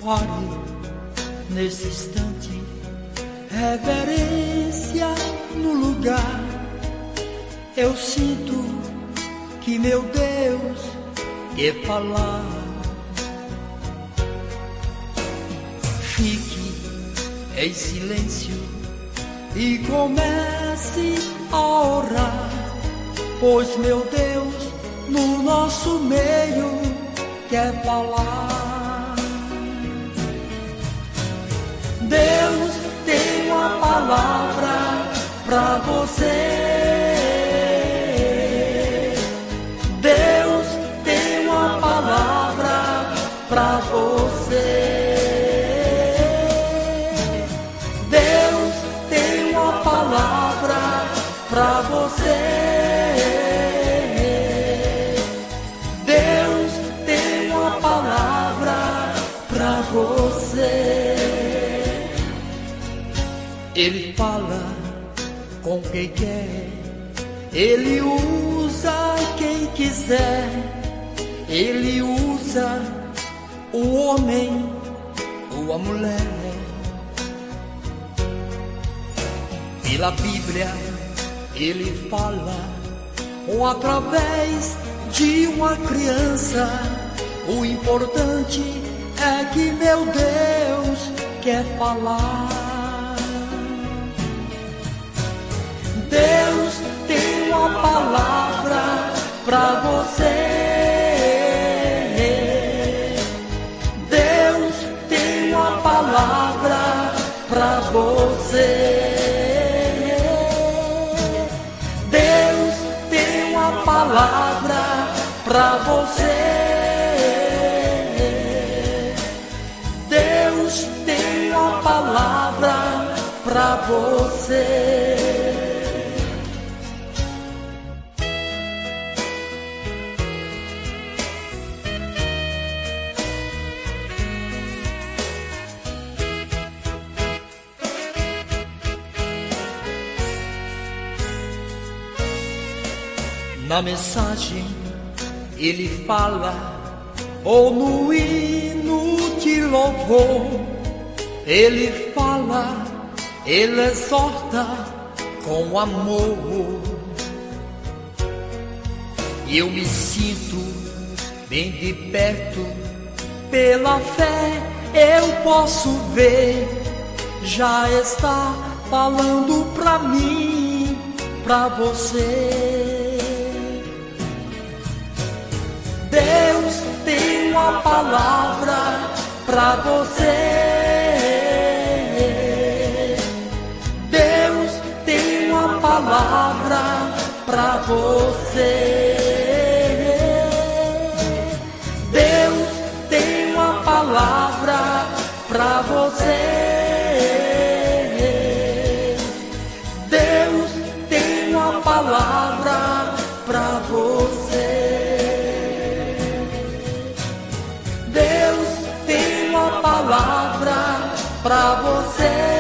Pare nesse instante, reverência no lugar. Eu sinto que meu Deus quer falar. Fique em silêncio e comece a orar, pois meu Deus no nosso meio quer falar. Deus tem uma palavra pra você. Deus tem uma palavra pra você. Deus tem uma palavra pra você. Deus tem uma palavra pra você. Ele fala com quem quer, Ele usa quem quiser. Ele usa o homem ou a mulher. Pela Bíblia Ele fala, ou através de uma criança. O importante é que meu Deus quer falar. Deus tem uma palavra pra você. Deus tem uma palavra pra você. Deus tem uma palavra pra você. Deus tem uma palavra pra você. Na mensagem Ele fala, ou no hino de louvor. Ele fala, Ele exorta com amor. E eu me sinto bem de perto, pela fé eu posso ver. Já está falando pra mim, pra você. Deus tem uma palavra pra você. Deus tem uma palavra pra você. Deus tem uma palavra pra você. Deus tem uma palavra pra você. Deus tem uma palavra pra você.